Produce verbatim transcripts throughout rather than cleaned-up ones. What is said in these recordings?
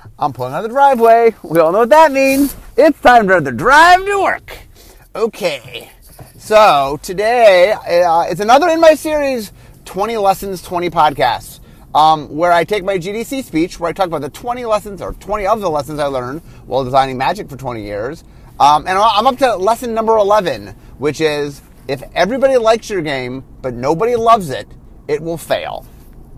I'm pulling out of the driveway. We all know what that means. It's time to drive to work. Okay. So today, uh, it's another in my series, twenty Lessons, twenty Podcasts, um, where I take my G D C speech, where I talk about the twenty lessons, or twenty of the lessons I learned while designing magic for twenty years. Um, and I'm up to lesson number eleven, which is, if everybody likes your game, but nobody loves it, it will fail.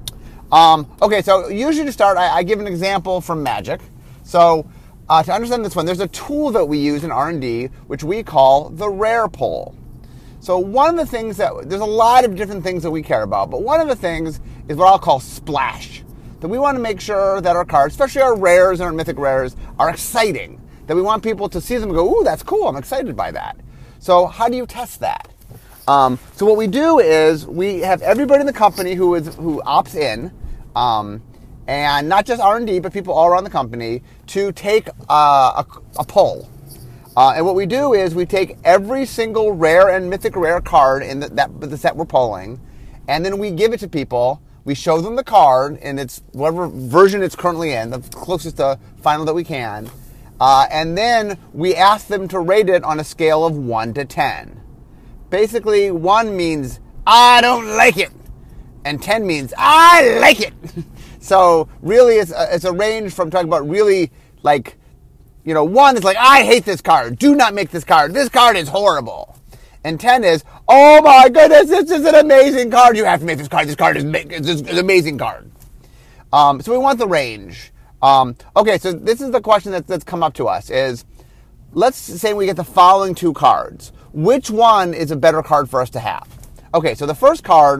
Um, okay, so usually to start, I, I give an example from Magic. So uh, to understand this one, there's a tool that we use in R and D, which we call the rare pull. So one of the things that, there's a lot of different things that we care about, but one of the things is what I'll call splash. That we want to make sure that our cards, especially our rares and our mythic rares, are exciting. That we want people to see them and go, ooh, that's cool, I'm excited by that. So how do you test that? Um, so what we do is we have everybody in the company who is who opts in, um, and not just R and D, but people all around the company, to take uh, a, a poll. Uh, and what we do is we take every single rare and mythic rare card in the, that the set we're polling, and then we give it to people. We show them the card in its whatever version it's currently in, the closest to final that we can, uh, and then we ask them to rate it on a scale of one to ten. Basically, one means, I don't like it. And ten means, I like it. So really, it's a, it's a range from talking about really, like, you know, one is like, I hate this card. Do not make this card. This card is horrible. And ten is, oh my goodness, this is an amazing card. You have to make this card. This card is, is an amazing card. Um, so we want the range. Um, okay, so this is the question that, that's come up to us is, let's say we get the following two cards. Which one is a better card for us to have? Okay, so the first card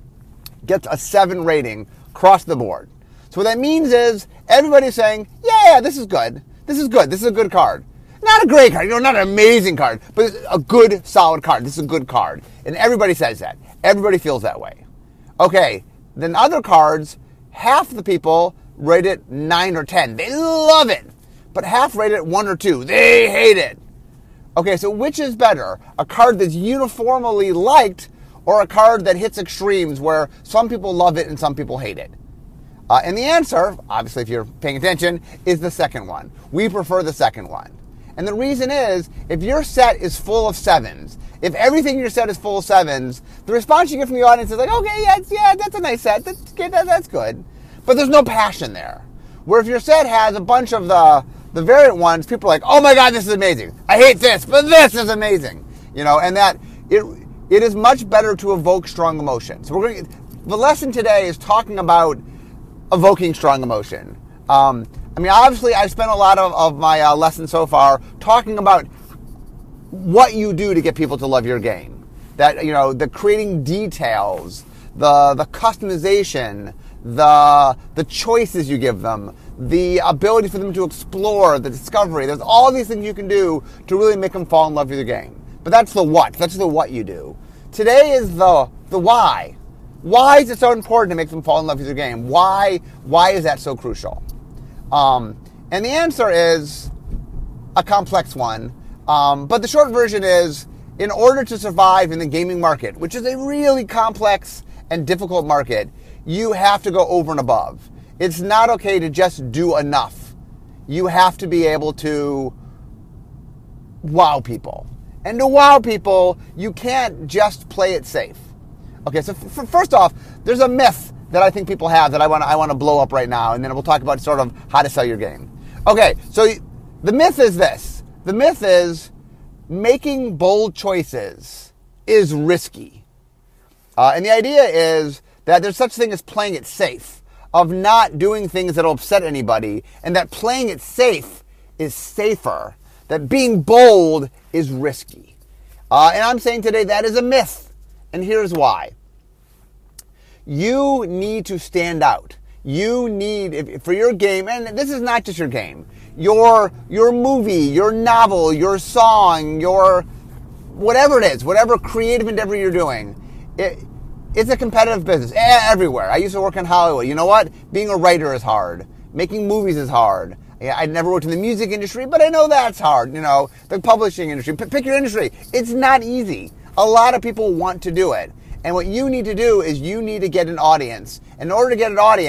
gets a seven rating across the board. So what that means is everybody's saying, yeah, this is good. This is good. This is a good card. Not a great card, you know, not an amazing card, but a good, solid card. This is a good card. And everybody says that. Everybody feels that way. Okay, then other cards, half the people rate it nine or ten. They love it. But half rate it one or two. They hate it. Okay, so which is better? A card that's uniformly liked or a card that hits extremes where some people love it and some people hate it? Uh, and the answer, obviously if you're paying attention, is the second one. We prefer the second one. And the reason is, if your set is full of sevens, if everything in your set is full of sevens, the response you get from the audience is like, okay, yeah, yeah that's a nice set, that's, that, that's good. But there's no passion there. Where if your set has a bunch of the The variant ones, people are like, oh my God, this is amazing. I hate this, but this is amazing. You know, and that it it is much better to evoke strong emotion. So we're going to, the lesson today is talking about evoking strong emotion. Um, I mean, obviously, I've spent a lot of, of my uh, lessons so far talking about what you do to get people to love your game. That, you know, the creating details, the the customization, the the choices you give them, the ability for them to explore, the discovery. There's all these things you can do to really make them fall in love with your game. But that's the what. That's the what you do. Today is the the why. Why is it so important to make them fall in love with your game? Why why is that so crucial? Um, and the answer is a complex one. Um, but the short version is, in order to survive in the gaming market, which is a really complex and difficult market, you have to go over and above. It's not okay to just do enough. You have to be able to wow people. And to wow people, you can't just play it safe. Okay, so f- first off, there's a myth that I think people have that I want I want to blow up right now, and then we'll talk about sort of how to sell your game. Okay, so the myth is this. The myth is making bold choices is risky. Uh, and the idea is that there's such a thing as playing it safe, of not doing things that will upset anybody, and that playing it safe is safer, that being bold is risky. Uh, and I'm saying today that is a myth, and here's why. You need to stand out. You need, if, for your game, and this is not just your game, your your movie, your novel, your song, your whatever it is, whatever creative endeavor you're doing, it, it's a competitive business everywhere. I used to work in Hollywood. You know what? Being a writer is hard. Making movies is hard. I never worked in the music industry, but I know that's hard. You know, the publishing industry. Pick your industry. It's not easy. A lot of people want to do it. And what you need to do is you need to get an audience. In order to get an audience,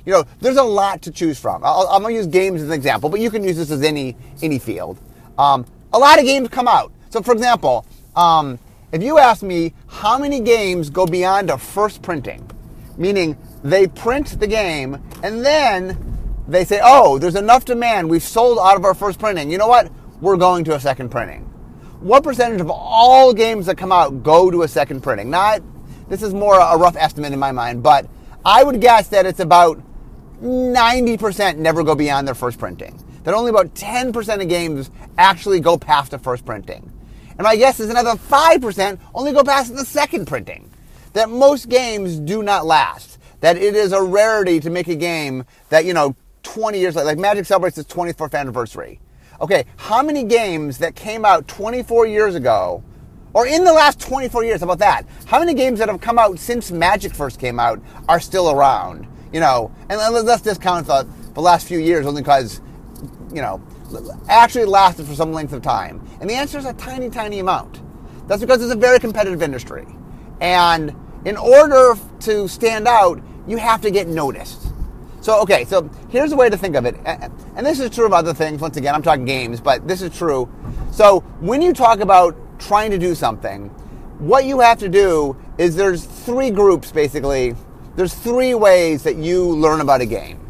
You know, there's a lot to choose from. I'll, I'm going to use games as an example, but you can use this as any any field. Um, a lot of games come out. So, for example, um, if you ask me how many games go beyond a first printing, meaning they print the game and then they say, oh, there's enough demand, we've sold out of our first printing. You know what? We're going to a second printing. What percentage of all games that come out go to a second printing? Not, this is more a rough estimate in my mind, but I would guess that it's about ninety percent never go beyond their first printing. That only about ten percent of games actually go past the first printing. And my guess is another five percent only go past the second printing. That most games do not last. That it is a rarity to make a game that, you know, twenty years later, like Magic celebrates its twenty-fourth anniversary. Okay, how many games that came out twenty-four years ago, or in the last twenty-four years, how about that? How many games that have come out since Magic first came out are still around? You know, and let's discount the, the last few years only because, you know, actually lasted for some length of time. And the answer is a tiny, tiny amount. That's because it's a very competitive industry. And in order to stand out, you have to get noticed. So, okay, so here's a way to think of it. And this is true of other things. Once again, I'm talking games, but this is true. So when you talk about trying to do something, what you have to do is there's three groups, basically. There's three ways that you learn about a game.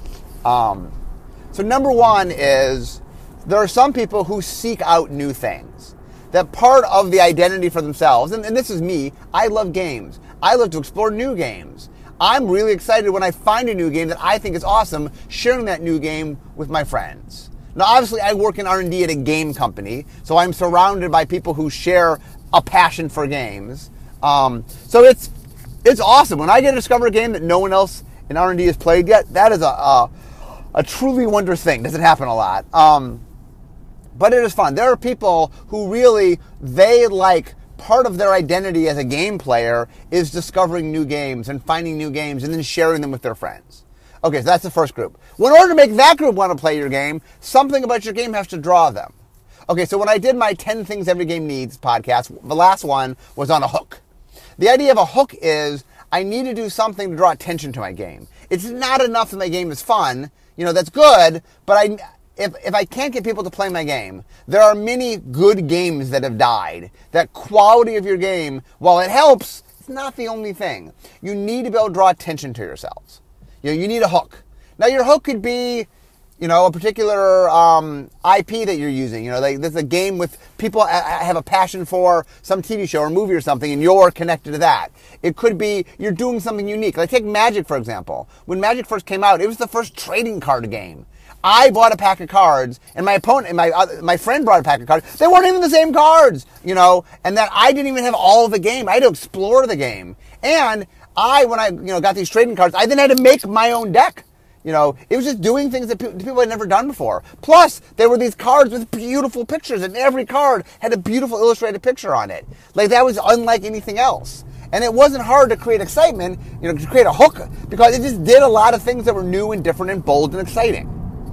Um, so number one is there are some people who seek out new things. That part of the identity for themselves, and, and this is me, I love games. I love to explore new games. I'm really excited when I find a new game that I think is awesome, sharing that new game with my friends. Now, obviously, I work in R and D at a game company, so I'm surrounded by people who share a passion for games. Um, so it's it's awesome. When I get to discover a game that no one else in R and D has played yet, that is a, a, a truly wondrous thing. Doesn't happen a lot. Um, but it is fun. There are people who really, they like, part of their identity as a game player is discovering new games and finding new games and then sharing them with their friends. Okay, so that's the first group. Well, in order to make that group want to play your game, something about your game has to draw them. Okay, so when I did my ten Things Every Game Needs podcast, the last one was on a hook. The idea of a hook is I need to do something to draw attention to my game. It's not enough that my game is fun. You know, that's good, but I... If if I can't get people to play my game, there are many good games that have died. That quality of your game, while it helps, it's not the only thing. You need to be able to draw attention to yourselves. You know, you need a hook. Now, your hook could be, you know, a particular um, I P that you're using. You know, like there's a game with people have a passion for some T V show or movie or something, and you're connected to that. It could be you're doing something unique. Like take Magic, for example. When Magic first came out, it was the first trading card game. I bought a pack of cards, and my opponent, and my uh, my friend brought a pack of cards. They weren't even the same cards, you know, and that I didn't even have all of the game. I had to explore the game. And I, when I, you know, got these trading cards, I then had to make my own deck. You know, it was just doing things that pe- people had never done before. Plus, there were these cards with beautiful pictures, and every card had a beautiful illustrated picture on it. Like, that was unlike anything else. And it wasn't hard to create excitement, you know, to create a hook, because it just did a lot of things that were new and different and bold and exciting.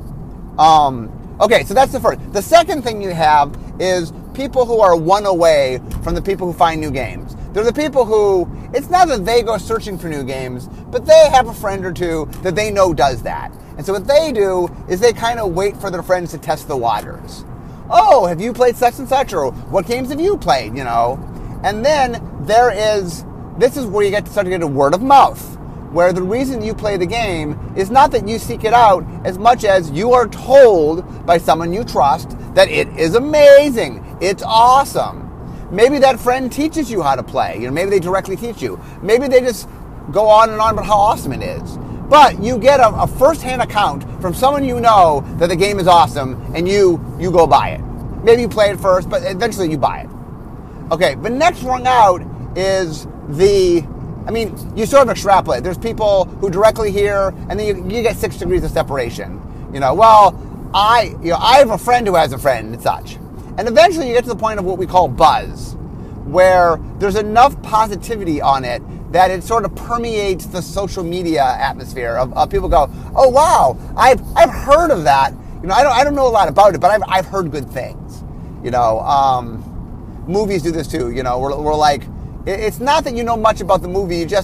Um, okay, so that's the first. The second thing you have is people who are one away from the people who find new games. They're the people who, it's not that they go searching for new games, but they have a friend or two that they know does that. And so what they do is they kind of wait for their friends to test the waters. Oh, have you played such and such? Or what games have you played, you know? And then there is, this is where you get to start to get a word of mouth, where the reason you play the game is not that you seek it out as much as you are told by someone you trust that it is amazing, it's awesome. Maybe that friend teaches you how to play. You know, maybe they directly teach you. Maybe they just go on and on about how awesome it is. But you get a, a first-hand account from someone you know that the game is awesome, and you you go buy it. Maybe you play it first, but eventually you buy it. Okay, the next rung out is the... I mean, you sort of extrapolate. There's people who directly hear, and then you, you get six degrees of separation. You know, well, I, you know, I have a friend who has a friend and such. And eventually you get to the point of what we call buzz, where there's enough positivity on it that it sort of permeates the social media atmosphere of, of people go, oh, wow, I've I've heard of that. You know, I don't I don't know a lot about it, but I've I've heard good things. You know, um, movies do this too. You know, we're we're like, it's not that you know much about the movie. You just you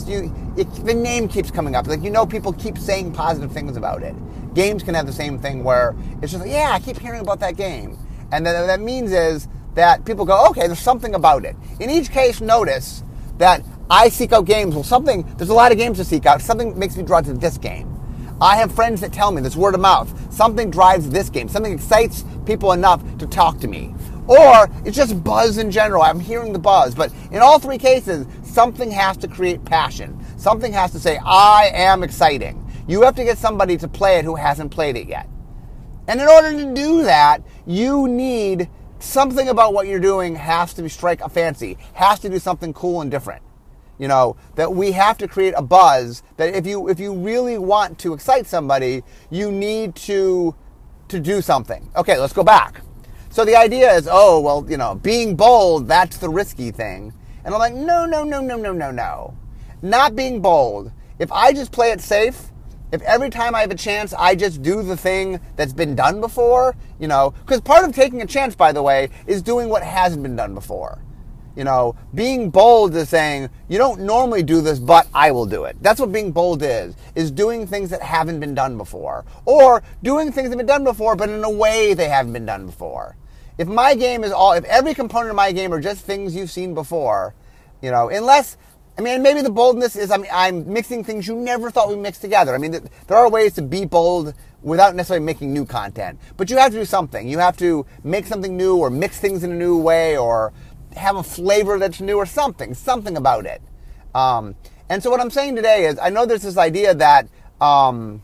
it, the name keeps coming up. Like, you know, people keep saying positive things about it. Games can have the same thing where it's just like, yeah, I keep hearing about that game. And then what that means is that people go, okay, there's something about it. In each case, notice that I seek out games. Well, something, there's a lot of games to seek out. Something makes me drawn to this game. I have friends that tell me, this word of mouth, something drives this game. Something excites people enough to talk to me. Or it's just buzz in general. I'm hearing the buzz. But in all three cases, something has to create passion. Something has to say, I am exciting. You have to get somebody to play it who hasn't played it yet. And in order to do that, you need something about what you're doing has to strike a fancy, has to do something cool and different. You know, that we have to create a buzz that if you if you really want to excite somebody, you need to to do something. Okay, let's go back. So the idea is, oh, well, you know, being bold, that's the risky thing. And I'm like, no, no, no, no, no, no, no. Not being bold. If I just play it safe, if every time I have a chance, I just do the thing that's been done before, you know, because part of taking a chance, by the way, is doing what hasn't been done before. You know, being bold is saying, you don't normally do this, but I will do it. That's what being bold is, is doing things that haven't been done before. Or doing things that have been done before, but in a way they haven't been done before. If my game is all, if every component of my game are just things you've seen before, you know, unless... I mean, maybe the boldness is I'm, I'm mixing things you never thought we mixed together. I mean, there are ways to be bold without necessarily making new content. But you have to do something. You have to make something new or mix things in a new way or have a flavor that's new or something, something about it. Um, and so what I'm saying today is I know there's this idea that, um,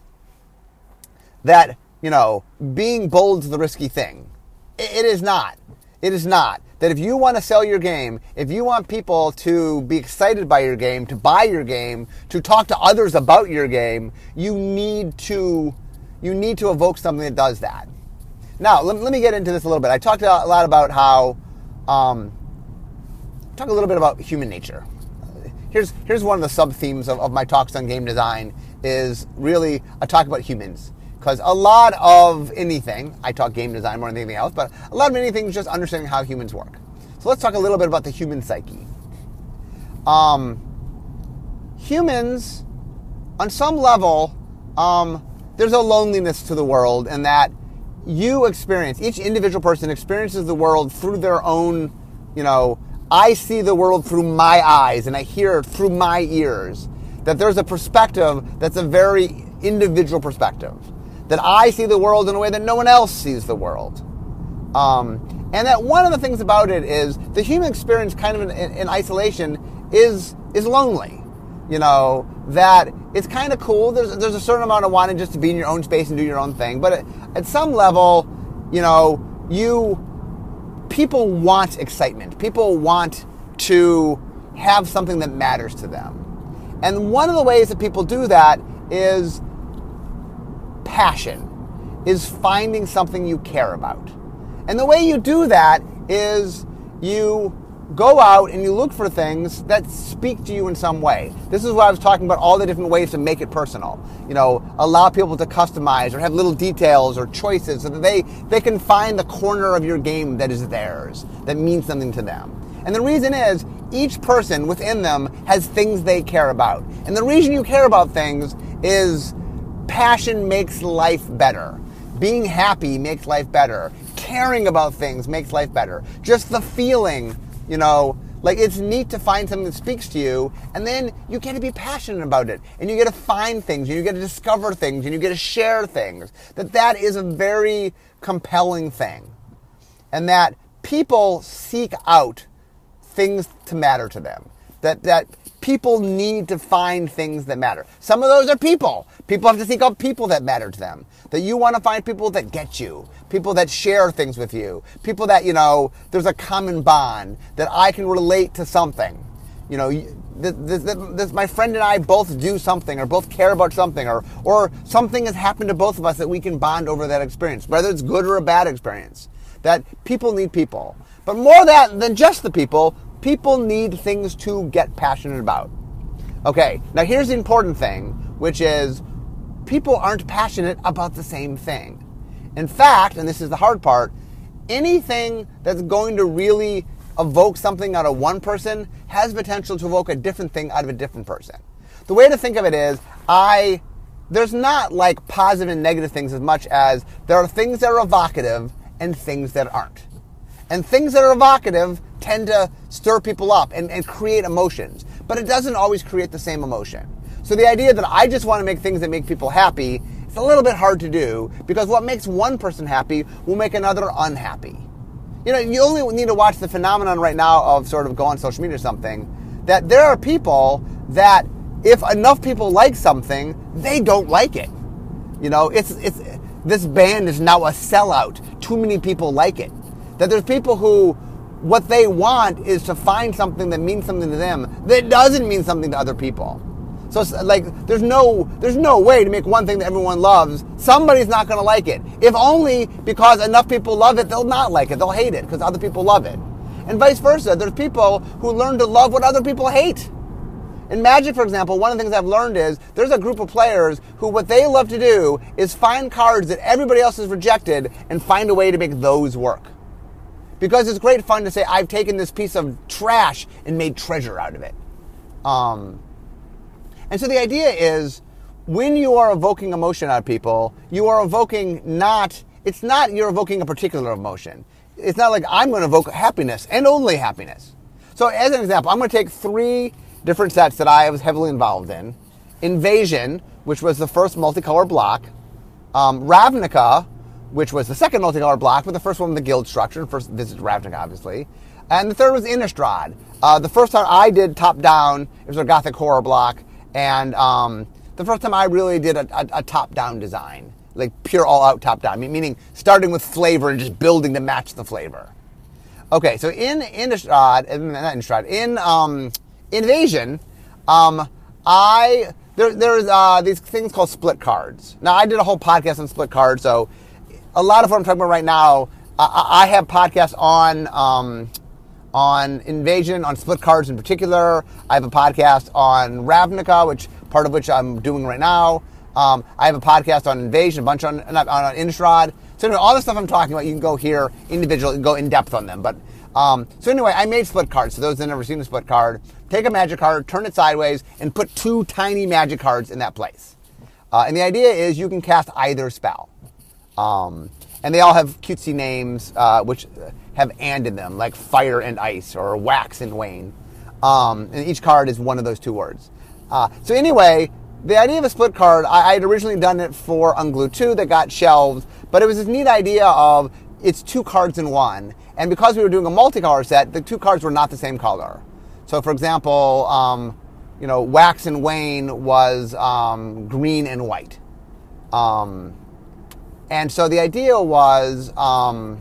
that you know, being bold is the risky thing. It, it is not. It is not. That if you want to sell your game, if you want people to be excited by your game, to buy your game, to talk to others about your game, you need to you need to evoke something that does that. Now, let, let me get into this a little bit. I talked a lot about how, um, talk a little bit about human nature. Here's here's one of the sub-themes of, of my talks on game design is really a talk about humans. Because a lot of anything, I talk game design more than anything else, but a lot of anything is just understanding how humans work. So let's talk a little bit about the human psyche. Um, humans, on some level, um, there's a loneliness to the world in that you experience, each individual person experiences the world through their own, you know, I see the world through my eyes and I hear it through my ears. That there's a perspective that's a very individual perspective. That I see the world in a way that no one else sees the world. Um, and that one of the things about it is the human experience kind of in, in, in isolation is is lonely. You know, that it's kind of cool. There's there's a certain amount of wanting just to be in your own space and do your own thing. But at, at some level, you know, you people want excitement. People want to have something that matters to them. And one of the ways that people do that is passion, is finding something you care about. And the way you do that is you go out and you look for things that speak to you in some way. This is what I was talking about, all the different ways to make it personal. You know, allow people to customize or have little details or choices so that they, they can find the corner of your game that is theirs, that means something to them. And the reason is, each person within them has things they care about. And the reason you care about things is passion makes life better. Being happy makes life better. Caring about things makes life better. Just the feeling, you know, like it's neat to find something that speaks to you, and then you get to be passionate about it, and you get to find things, and you get to discover things, and you get to share things. That that is a very compelling thing. And that people seek out things to matter to them. That that people need to find things that matter. Some of those are people. People have to seek out people that matter to them. That you want to find people that get you. People that share things with you. People that, you know, there's a common bond. That I can relate to something. You know, this, this, this, my friend and I both do something or both care about something or, or something has happened to both of us that we can bond over that experience. Whether it's good or a bad experience. That people need people. But more that than just the people, people need things to get passionate about. Okay, now here's the important thing, which is people aren't passionate about the same thing. In fact, and this is the hard part, anything that's going to really evoke something out of one person has potential to evoke a different thing out of a different person. the way to think of it is, I there's not like positive and negative things as much as there are things that are evocative and things that aren't. And things that are evocative tend to stir people up and, and create emotions. But it doesn't always create the same emotion. So the idea that I just want to make things that make people happy, it's a little bit hard to do, because what makes one person happy will make another unhappy. You know, you only need to watch the phenomenon right now of sort of go on social media or something, that there are people that if enough people like something, they don't like it. You know, it's it's this band is now a sellout. Too many people like it. That there's people who, what they want is to find something that means something to them that doesn't mean something to other people. So it's like there's no there's no way to make one thing that everyone loves. Somebody's not going to like it. If only because enough people love it, they'll not like it. They'll hate it because other people love it. And vice versa. There's people who learn to love what other people hate. In Magic, for example, one of the things I've learned is there's a group of players who what they love to do is find cards that everybody else has rejected and find a way to make those work. Because it's great fun to say, I've taken this piece of trash and made treasure out of it. Um, and so the idea is, when you are evoking emotion out of people, you are evoking not, it's not you're evoking a particular emotion. It's not like I'm going to evoke happiness and only happiness. So as an example, I'm going to take three different sets that I was heavily involved in. Invasion, which was the first multicolor block. Um, Ravnica, which was the second multicolor block, but the first one with the guild structure. First, this is Ravnica, obviously. And the third was Innistrad. Uh, the first time I did top-down, it was a gothic horror block. And um, the first time I really did a, a, a top-down design, like pure all-out top-down, meaning starting with flavor and just building to match the flavor. Okay, so in Innistrad, not Innistrad, in um, Invasion, um, I there, there's uh, these things called split cards. Now, I did a whole podcast on split cards, so a lot of what I'm talking about right now, I, I have podcasts on um, on Invasion, on split cards in particular. I have a podcast on Ravnica, which part of which I'm doing right now. Um, I have a podcast on Invasion, a bunch on on, on Innistrad. So anyway, all the stuff I'm talking about, you can go here individually and go in depth on them. But um, so anyway, I made split cards. So those that have never seen a split card, take a magic card, turn it sideways, and put two tiny magic cards in that place. Uh, and the idea is you can cast either spell. Um, and they all have cutesy names, uh, which have and in them, like fire and ice or wax and wane. Um, and each card is one of those two words. Uh, so anyway, the idea of a split card, I, I had originally done it for Unglued two that got shelved, but it was this neat idea of it's two cards in one. And because we were doing a multicolor set, the two cards were not the same color. So for example, um, you know, wax and wane was um, green and white. Um, and so the idea was um,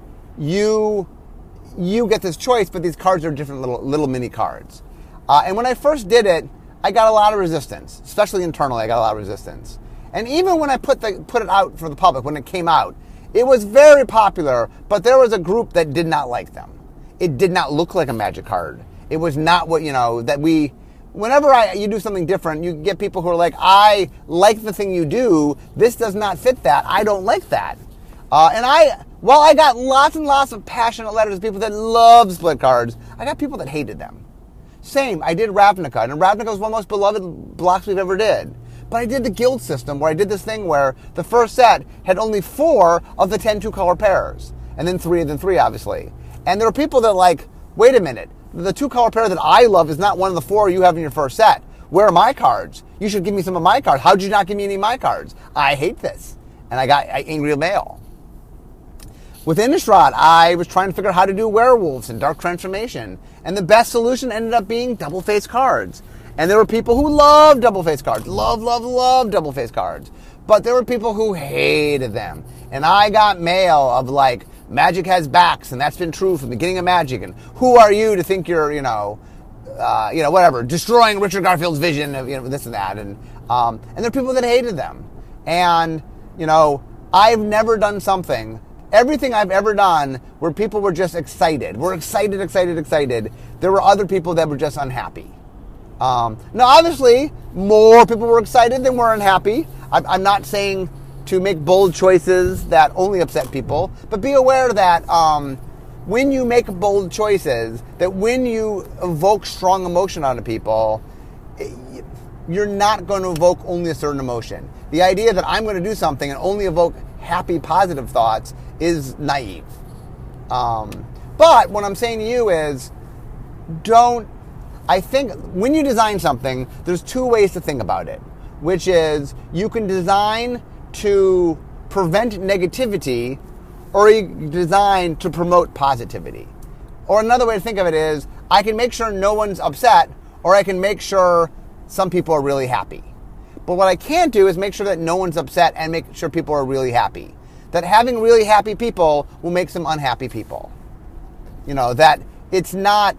you you get this choice, but these cards are different little little mini cards. Uh, and when I first did it, I got a lot of resistance, especially internally. I got a lot of resistance. And even when I put the put it out for the public, when it came out, it was very popular, but there was a group that did not like them. It did not look like a magic card. It was not what, you know, that we, whenever I you do something different, you get people who are like, I like the thing you do, this does not fit that, I don't like that. Uh, and I, while I got lots and lots of passionate letters of people that love split cards, I got people that hated them. Same, I did Ravnica, and Ravnica was one of the most beloved blocks we've ever did. But I did the guild system where I did this thing where the first set had only four of the ten two-color pairs. And then three, and then three, obviously. And there were people that like, wait a minute, the two-color pair that I love is not one of the four you have in your first set. Where are my cards? You should give me some of my cards. How'd you not give me any of my cards? I hate this. And I got angry mail. With Innistrad, I was trying to figure out how to do werewolves and dark transformation. And the best solution ended up being double-face cards. And there were people who loved double-face cards. Love, love, love double-face cards. But there were people who hated them. And I got mail of like, Magic has backs, and that's been true from the beginning of Magic. And who are you to think you're, you know, uh, you know, whatever, destroying Richard Garfield's vision of, you know, this and that. And um, and there are people that hated them. And, you know, I've never done something, everything I've ever done where people were just excited. We're excited, excited, excited. There were other people that were just unhappy. Um, now, obviously, more people were excited than were unhappy. I, I'm not saying to make bold choices that only upset people, but be aware that um, when you make bold choices, that when you evoke strong emotion onto people, you're not going to evoke only a certain emotion. The idea that I'm going to do something and only evoke happy, positive thoughts is naive. Um, but what I'm saying to you is, don't, I think when you design something, there's two ways to think about it, which is you can design to prevent negativity, or you design to promote positivity. Or another way to think of it is, I can make sure no one's upset, or I can make sure some people are really happy. But what I can't do is make sure that no one's upset and make sure people are really happy. That having really happy people will make some unhappy people. You know, that it's not,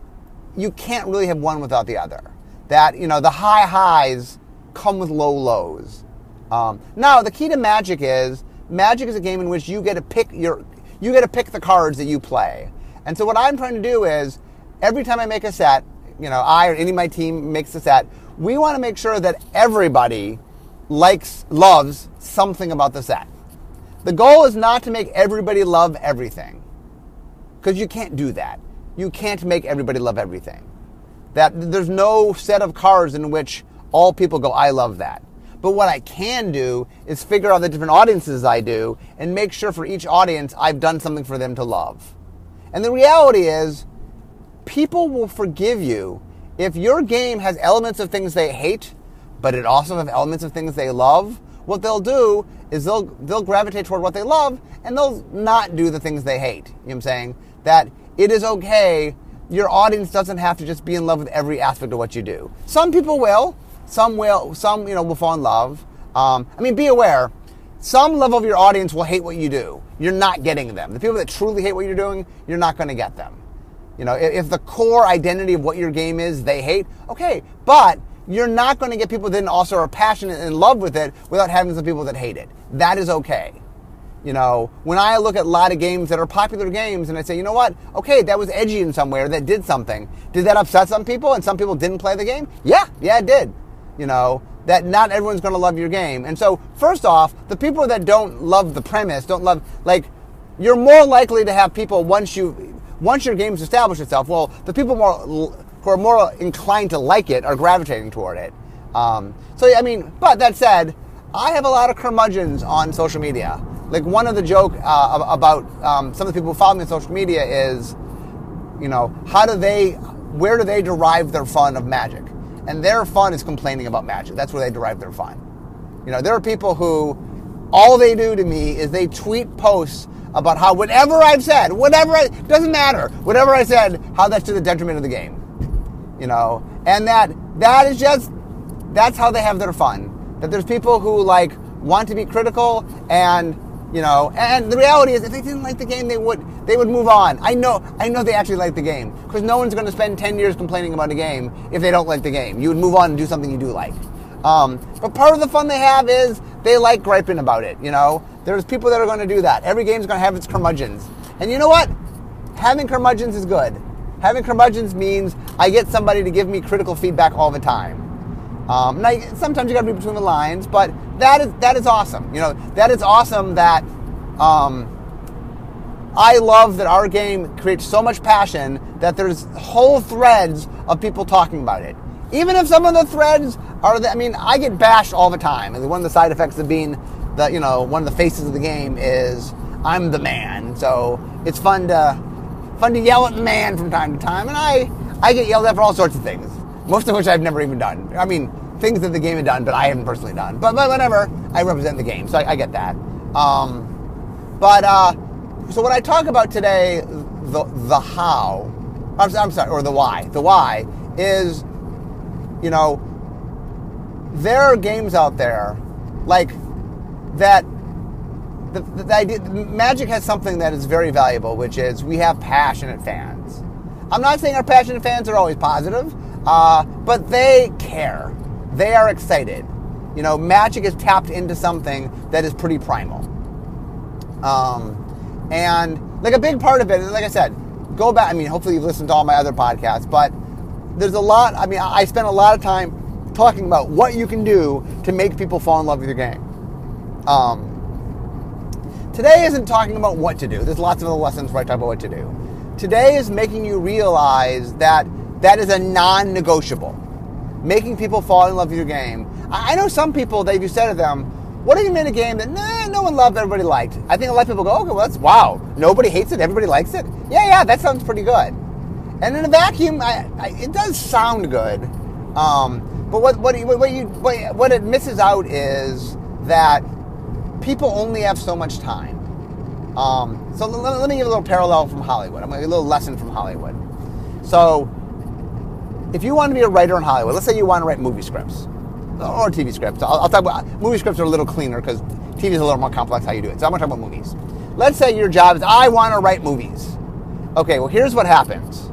you can't really have one without the other. That, you know, the high highs come with low lows. Um, now, the key to Magic is, Magic is a game in which you get to pick your, you get to pick the cards that you play. And so what I'm trying to do is, every time I make a set, you know, I or any of my team makes a set, we want to make sure that everybody likes, loves something about the set. The goal is not to make everybody love everything, because you can't do that. You can't make everybody love everything. That there's no set of cards in which all people go, I love that. But what I can do is figure out the different audiences I do and make sure for each audience I've done something for them to love. And the reality is, people will forgive you if your game has elements of things they hate, but it also has elements of things they love. What they'll do is they'll they'll gravitate toward what they love, and they'll not do the things they hate. You know what I'm saying? That it is okay. Your audience doesn't have to just be in love with every aspect of what you do. Some people will. Some will. Some, you know, will fall in love. Um, I mean, be aware. Some level of your audience will hate what you do. You're not getting them. The people that truly hate what you're doing, you're not going to get them. You know, if, if the core identity of what your game is, they hate, okay. But you're not going to get people that also are passionate and in love with it without having some people that hate it. That is okay. You know, when I look at a lot of games that are popular games and I say, you know what? Okay, that was edgy in some way, or that did something. Did that upset some people and some people didn't play the game? Yeah, yeah, it did. You know, that not everyone's going to love your game. And so, first off, the people that don't love the premise, don't love, like, you're more likely to have people once you, once your game's established itself, well, the people more who are more inclined to like it are gravitating toward it. Um, so, I mean, but that said, I have a lot of curmudgeons on social media. Like, one of the joke uh, about um, some of the people who follow me on social media is, you know, how do they, where do they derive their fun of Magic? And their fun is complaining about Magic. That's where they derive their fun. You know, there are people who, all they do to me is they tweet posts about how whatever I've said, whatever, I, doesn't matter, whatever I said, how that's to the detriment of the game. You know, and that, that is just, that's how they have their fun. That there's people who, like, want to be critical, and, you know, and the reality is, if they didn't like the game, they would they would move on. I know I know they actually like the game, because no one's going to spend ten years complaining about a game if they don't like the game. You would move on and do something you do like. Um, but part of the fun they have is they like griping about it, you know. There's people that are going to do that. Every game's going to have its curmudgeons. And you know what? Having curmudgeons is good. Having curmudgeons means I get somebody to give me critical feedback all the time. Um, now, sometimes you got to read between the lines, but that is that is awesome. You know, that is awesome that um, I love that our game creates so much passion that there's whole threads of people talking about it. Even if some of the threads are, the, I mean, I get bashed all the time. And one of the side effects of being the, you know, one of the faces of the game is I'm the man. So it's fun to fun to yell at the man from time to time, and I I get yelled at for all sorts of things. Most of which I've never even done. I mean, things that the game had done, but I haven't personally done. But, but whatever, I represent the game, so I, I get that. Um, but, uh, so what I talk about today, the the how, I'm, I'm sorry, or the why. The why is, you know, there are games out there, like, that, the, the, the idea, Magic has something that is very valuable, which is we have passionate fans. I'm not saying our passionate fans are always positive, Uh, but they care. They are excited. You know, Magic is tapped into something that is pretty primal. Um, and, like, a big part of it, like I said, go back, I mean, hopefully you've listened to all my other podcasts, but there's a lot, I mean, I spent a lot of time talking about what you can do to make people fall in love with your game. Um, today isn't talking about what to do. There's lots of other lessons where I talk about what to do. Today is making you realize that that is a non-negotiable. making people fall in love with your game. I, I know some people that if you said to them, what if you made a game that nah, no one loved, everybody liked? I think a lot of people go, okay, well, that's, wow, nobody hates it, everybody likes it? Yeah, yeah, that sounds pretty good. And in a vacuum, I, I, it does sound good. Um, but what what, what, you, what, what it misses out is that people only have so much time. Um, so let, let me give a little parallel from Hollywood. I'm going to give a little lesson from Hollywood. So if you want to be a writer in Hollywood, let's say you want to write movie scripts or T V scripts. I'll, I'll talk about movie scripts are a little cleaner because T V is a little more complex how you do it. So I'm going to talk about movies. Let's say your job is I want to write movies. Okay, well here's what happens.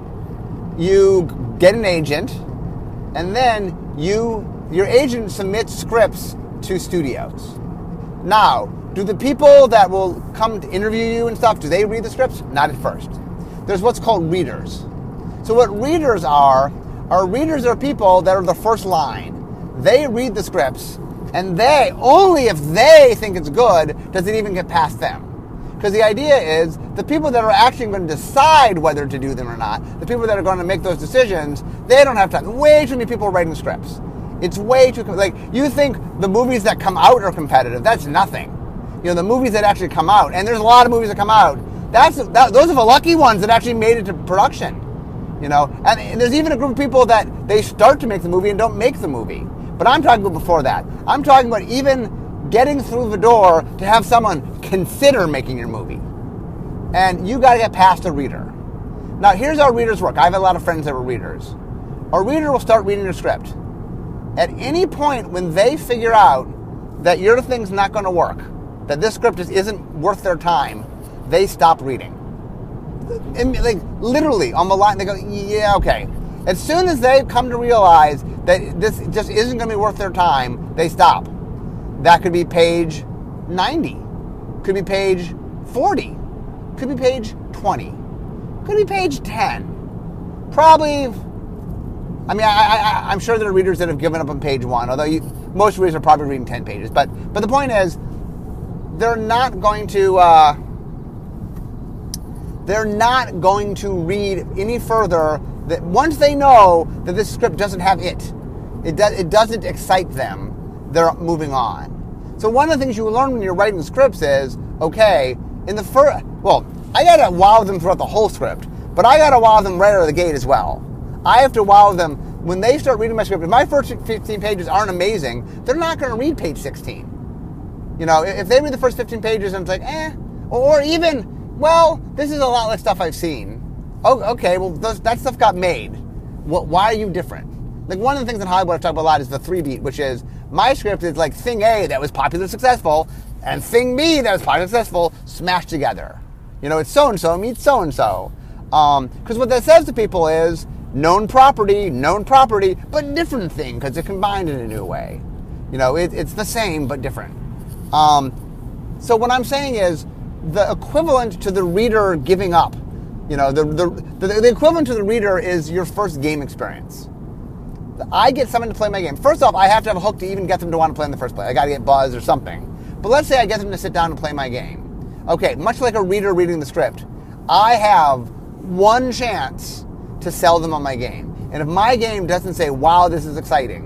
You get an agent, and then you your agent submits scripts to studios. Now, do the people that will come to interview you and stuff, do they read the scripts? Not at first. There's what's called readers. So what readers are, are readers are people that are the first line. They read the scripts, and they, only if they think it's good, does it even get past them. Because the idea is the people that are actually going to decide whether to do them or not, the people that are going to make those decisions, they don't have time. Way too many people are writing scripts. It's way too, like, you think the movies that come out are competitive. That's nothing. You know, the movies that actually come out, and there's a lot of movies that come out, that's that, those are the lucky ones that actually made it to production. You know, and, and there's even a group of people that they start to make the movie and don't make the movie. But I'm talking about before that. I'm talking about even getting through the door to have someone consider making your movie. And you got to get past a reader. Now, here's how readers work. I have a lot of friends that were readers. A reader will start reading your script. At any point when they figure out that your thing's not going to work, that this script just isn't worth their time, they stop reading. And, like, literally on the line, they go, yeah, okay. As soon as they come to realize that this just isn't going to be worth their time, they stop. That could be page ninety. Could be page forty. Could be page twenty. Could be page ten. Probably, I mean, I, I, I'm sure there are readers that have given up on page one, although you, most readers are probably reading ten pages. But, but the point is, they're not going to... Uh, They're not going to read any further. That once they know that this script doesn't have it, it, do, it doesn't excite them, they're moving on. So one of the things you learn when you're writing scripts is, okay, in the first, well, I gotta wow them throughout the whole script, but I gotta wow them right out of the gate as well. I have to wow them when they start reading my script. If my first fifteen pages aren't amazing, they're not gonna read page sixteen. You know, if they read the first fifteen pages and it's like, eh, or even, well, this is a lot like stuff I've seen. Oh, okay, well, those, that stuff got made. What, why are you different? Like, one of the things in Hollywood I've talked about a lot is the three beat, which is my script is like thing A that was popular successful and thing B that was popular successful smashed together. You know, it's so-and-so meets so-and-so. Um, because what that says to people is known property, known property, but different thing because it's combined in a new way. You know, it, it's the same but different. Um, so what I'm saying is, the equivalent to the reader giving up, you know, the, the the the equivalent to the reader is your first game experience. I get someone to play my game. First off, I have to have a hook to even get them to want to play in the first place. I got to get buzz or something. But let's say I get them to sit down and play my game. Okay, much like a reader reading the script, I have one chance to sell them on my game. And if my game doesn't say, wow, this is exciting,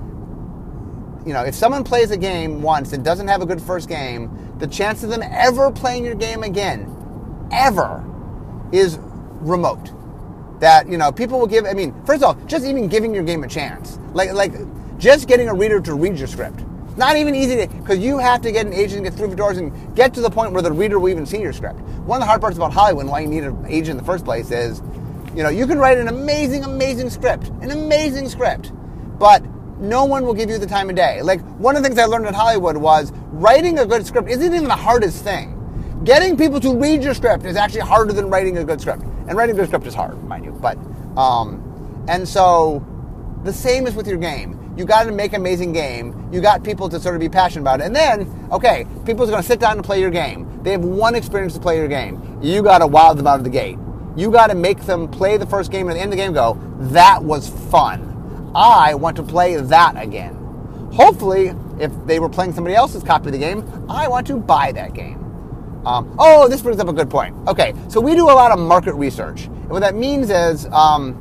you know, if someone plays a game once and doesn't have a good first game, the chance of them ever playing your game again, ever, is remote. That, you know, people will give, I mean, first of all, just even giving your game a chance. Like, like just getting a reader to read your script. Not even easy to, because you have to get an agent to get through the doors and get to the point where the reader will even see your script. One of the hard parts about Hollywood and why you need an agent in the first place is, you know, you can write an amazing, amazing script, an amazing script, but no one will give you the time of day. Like, one of the things I learned in Hollywood was writing a good script isn't even the hardest thing. Getting people to read your script is actually harder than writing a good script. And writing a good script is hard, mind you. But, um, and so the same is with your game. You got to make an amazing game. You got people to sort of be passionate about it. And then, okay, people are going to sit down and play your game. They have one experience to play your game. You got to wow them out of the gate. You got to make them play the first game and at the end of the game go, that was fun. I want to play that again. Hopefully, if they were playing somebody else's copy of the game, I want to buy that game. Um, oh, this brings up a good point. Okay, so we do a lot of market research. And what that means is um,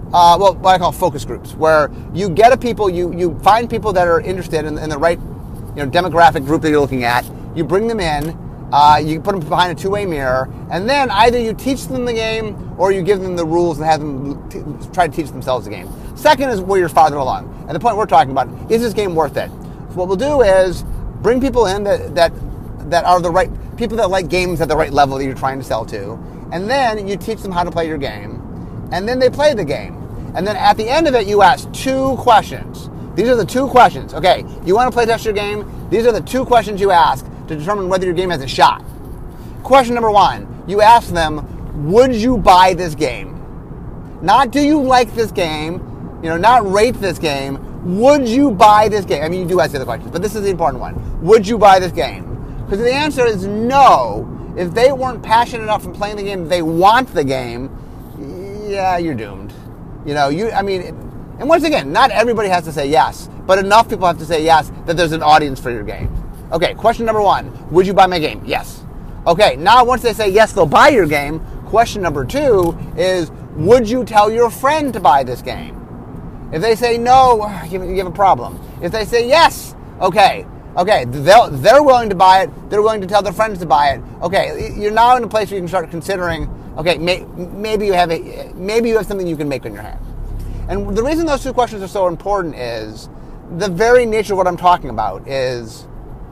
uh, well, what I call focus groups, where you get a people, you you find people that are interested in, in the right, you know, demographic group that you're looking at. You bring them in, uh, you put them behind a two-way mirror, and then either you teach them the game or you give them the rules and have them t- try to teach themselves the game. Second is where you're farther along. And the point we're talking about, is this game worth it? So what we'll do is bring people in that that that are the right people that like games at the right level that you're trying to sell to, and then you teach them how to play your game, and then they play the game. And then at the end of it, you ask two questions. These are the two questions. Okay, you want to play test your game? These are the two questions you ask to determine whether your game has a shot. Question number one, you ask them, would you buy this game? Not do you like this game, you know, not rate this game. Would you buy this game? I mean, you do ask the other questions, but this is the important one. Would you buy this game? Because the answer is no. If they weren't passionate enough from playing the game, they want the game, yeah, you're doomed. You know, you, I mean, and once again, not everybody has to say yes, but enough people have to say yes that there's an audience for your game. Okay, question number one, would you buy my game? Yes. Okay, now once they say yes, they'll buy your game, question number two is, would you tell your friend to buy this game? If they say no, you have a problem. If they say yes, okay, okay, they'll, they're willing to buy it, they're willing to tell their friends to buy it. Okay, you're now in a place where you can start considering, okay, may, maybe you have a, maybe you have something you can make on your hand. And the reason those two questions are so important is the very nature of what I'm talking about is,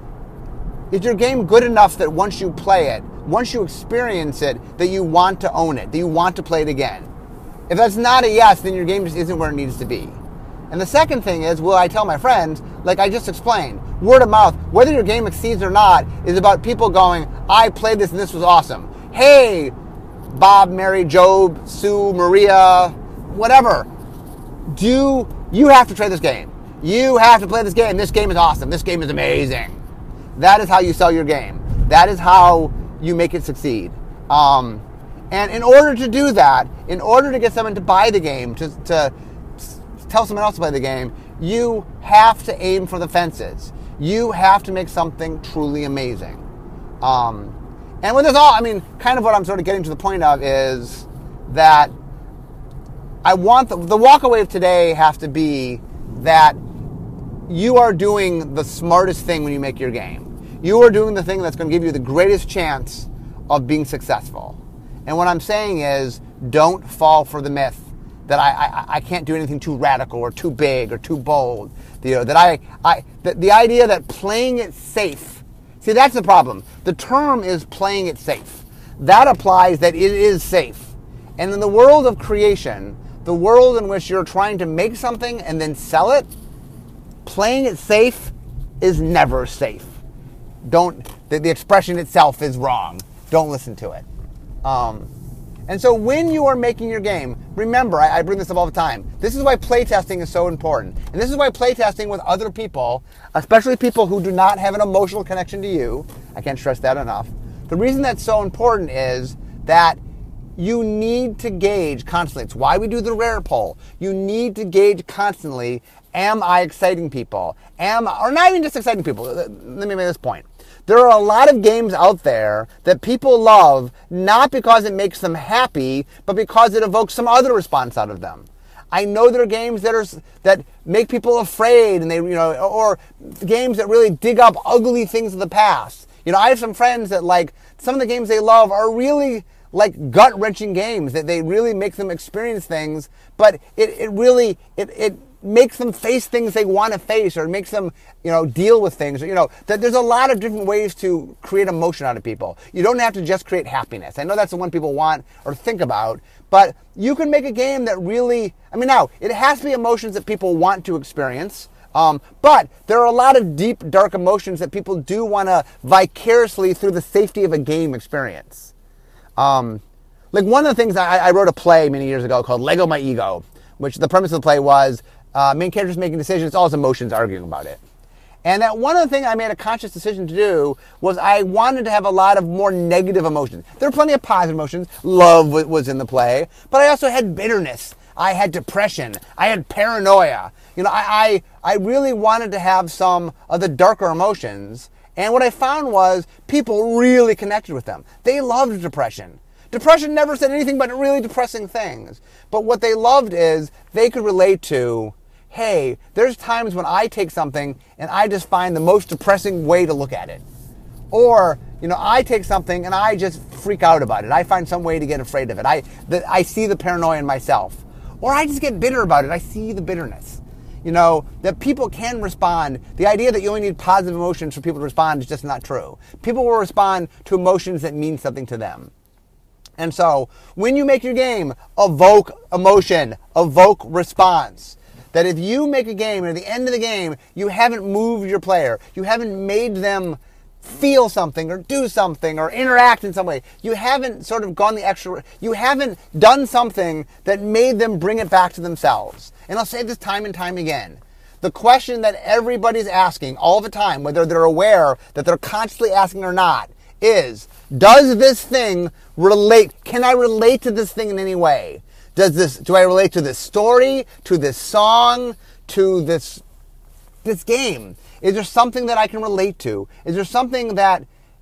is your game good enough that once you play it, once you experience it, that you want to own it, that you want to play it again? If that's not a yes, then your game just isn't where it needs to be. And the second thing is, will I tell my friends, like I just explained, word of mouth, whether your game exceeds or not, is about people going, I played this and this was awesome. Hey, Bob, Mary, Job, Sue, Maria, whatever. Do you have to play this game? You have to play this game. This game is awesome. This game is amazing. That is how you sell your game. That is how you make it succeed. Um, and in order to do that, in order to get someone to buy the game, to, to tell someone else to play the game, you have to aim for the fences. You have to make something truly amazing. Um, and with this all, I mean, kind of what I'm sort of getting to the point of is that I want the, the walk away of today have to be that you are doing the smartest thing when you make your game. You are doing the thing that's going to give you the greatest chance of being successful. And what I'm saying is, don't fall for the myth that I, I, I can't do anything too radical or too big or too bold. You know, that I, I the, the idea that playing it safe, see, that's the problem. The term is playing it safe. That applies that it is safe. And in the world of creation, the world in which you're trying to make something and then sell it, playing it safe is never safe. Don't, the, the expression itself is wrong. Don't listen to it. Um, and so when you are making your game, remember, I, I bring this up all the time. This is why playtesting is so important. And this is why playtesting with other people, especially people who do not have an emotional connection to you, I can't stress that enough. The reason that's so important is that you need to gauge constantly. It's why we do the rare poll. You need to gauge constantly, am I exciting people? Am or not even just exciting people. Let me make this point. There are a lot of games out there that people love, not because it makes them happy, but because it evokes some other response out of them. I know there are games that are that make people afraid, and they, you know, or games that really dig up ugly things of the past. You know, I have some friends that like some of the games they love are really like gut-wrenching games that they really make them experience things, but it, it really it it makes them face things they want to face, or it makes them, you know, deal with things. You know, that there's a lot of different ways to create emotion out of people. You don't have to just create happiness. I know that's the one people want or think about, but you can make a game that really, I mean, now, it has to be emotions that people want to experience, um, but there are a lot of deep, dark emotions that people do want to vicariously, through the safety of a game, experience. Um, like one of the things, I, I wrote a play many years ago called Lego My Ego, which the premise of the play was uh, main characters making decisions, all his emotions arguing about it. And that one of the things I made a conscious decision to do was I wanted to have a lot of more negative emotions. There are plenty of positive emotions. Love was in the play, but I also had bitterness. I had depression. I had paranoia. You know, I, I, I really wanted to have some of the darker emotions. And what I found was people really connected with them. They loved depression. Depression never said anything but really depressing things. But what they loved is they could relate to, hey, there's times when I take something and I just find the most depressing way to look at it. Or, you know, I take something and I just freak out about it. I find some way to get afraid of it. I, the, I see the paranoia in myself. Or I just get bitter about it. I see the bitterness. You know, that people can respond. The idea that you only need positive emotions for people to respond is just not true. People will respond to emotions that mean something to them. And so, when you make your game, evoke emotion, evoke response. That if you make a game and at the end of the game, you haven't moved your player, you haven't made them feel something or do something or interact in some way, you haven't sort of gone the extra, you haven't done something that made them bring it back to themselves. And I'll say this time and time again. The question that everybody's asking all the time, whether they're aware that they're constantly asking or not, is, does this thing relate, can I relate to this thing in any way? Does this, do I relate to this story, to this song, to this, this game? Is there something that I can relate to? Is there something that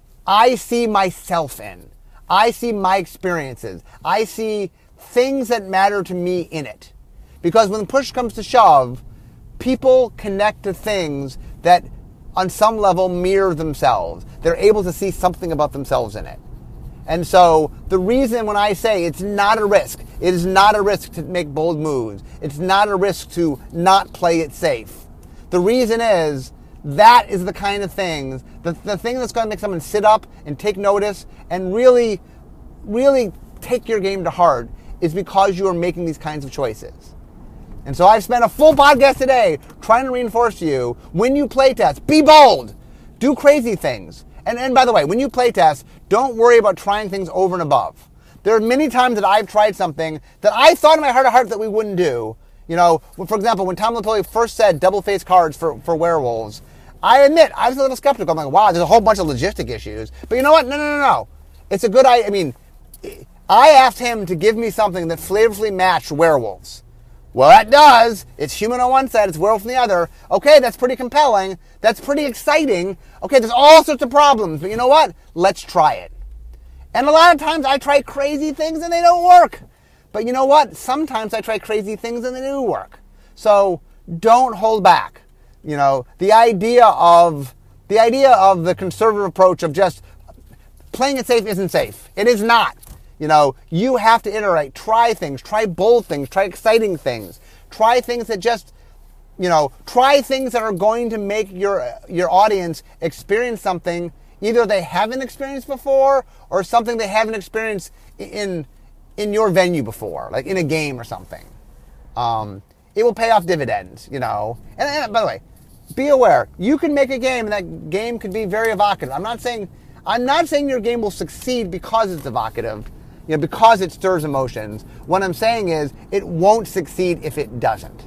I see myself in? I see my experiences. I see things that matter to me in it. Because when push comes to shove, people connect to things that on some level mirror themselves. They're able to see something about themselves in it. And so the reason when I say it's not a risk, it is not a risk to make bold moves. It's not a risk to not play it safe. The reason is that is the kind of things, the, the thing that's going to make someone sit up and take notice and really, really take your game to heart is because you are making these kinds of choices. And so I've spent a full podcast today trying to reinforce to you, when you play test, be bold. Do crazy things. And, and by the way, when you play test, don't worry about trying things over and above. There are many times that I've tried something that I thought in my heart of hearts that we wouldn't do. You know, for example, when Tom Lipoli first said double-face cards for, for werewolves, I admit, I was a little skeptical. I'm like, wow, there's a whole bunch of logistic issues. But you know what? No, no, no, no. It's a good idea. I mean, I asked him to give me something that flavorfully matched werewolves. Well, that does. It's human on one side, it's werewolf on the other. Okay, that's pretty compelling. That's pretty exciting. Okay, there's all sorts of problems. But you know what? Let's try it. And a lot of times I try crazy things and they don't work. But you know what? Sometimes I try crazy things and they do work. So don't hold back. You know, the idea of the idea of the conservative approach of just playing it safe isn't safe. It is not. You know, you have to iterate, try things, try bold things, try exciting things, try things that just, you know, try things that are going to make your your audience experience something either they haven't experienced before or something they haven't experienced in in your venue before, like in a game or something. Um, it will pay off dividends, you know. And, and by the way, be aware, you can make a game and that game could be very evocative. I'm not saying I'm not saying your game will succeed because it's evocative, you know, because it stirs emotions. What I'm saying is it won't succeed if it doesn't.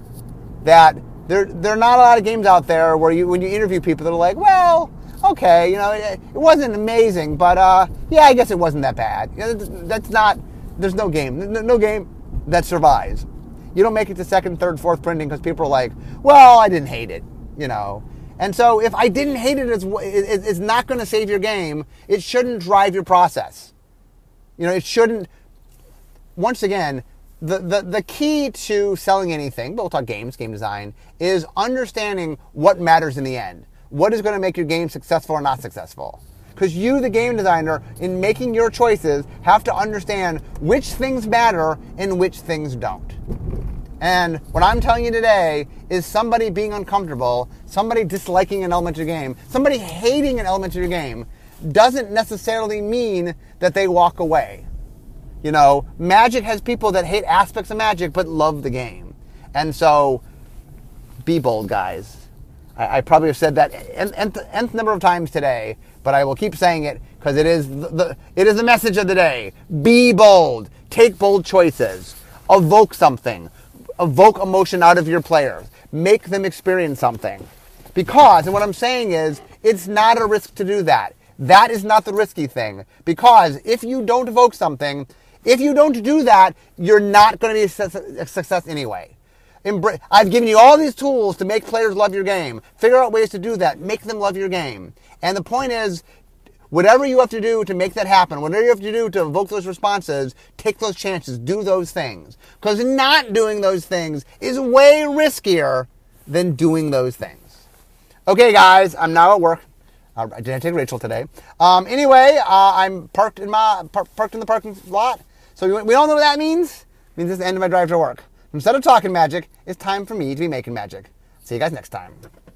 That there there are not a lot of games out there where you when you interview people that are like, well, okay, you know, it, it wasn't amazing, but uh, yeah, I guess it wasn't that bad. You know, that's not. There's no game, no, no game that survives. You don't make it to second, third, fourth printing because people are like, well, I didn't hate it, you know. And so if I didn't hate it, it's, it's not going to save your game. It shouldn't drive your process. You know, it shouldn't. Once again, the, the, the key to selling anything, but we'll talk games, game design, is understanding what matters in the end. What is going to make your game successful or not successful? Because you, the game designer, in making your choices, have to understand which things matter and which things don't. And what I'm telling you today is somebody being uncomfortable, somebody disliking an element of your game, somebody hating an element of your game, doesn't necessarily mean that they walk away. You know, Magic has people that hate aspects of Magic but love the game. And so, be bold, guys. I, I probably have said that nth, nth, nth number of times today, but I will keep saying it because it is the, the it is the message of the day. Be bold. Take bold choices. Evoke something. Evoke emotion out of your players. Make them experience something. Because, and what I'm saying is, it's not a risk to do that. That is not the risky thing. Because if you don't evoke something, if you don't do that, you're not going to be a success anyway. I've given you all these tools to make players love your game. Figure out ways to do that. Make them love your game. And the point is, whatever you have to do to make that happen, whatever you have to do to evoke those responses, take those chances, do those things. Because not doing those things is way riskier than doing those things. Okay, guys, I'm now at work. Uh, I didn't take Rachel today. Um, anyway, uh, I'm parked in my par- parked in the parking lot. So we, we all know what that means. It means it's the end of my drive to work. Instead of talking magic, it's time for me to be making magic. See you guys next time.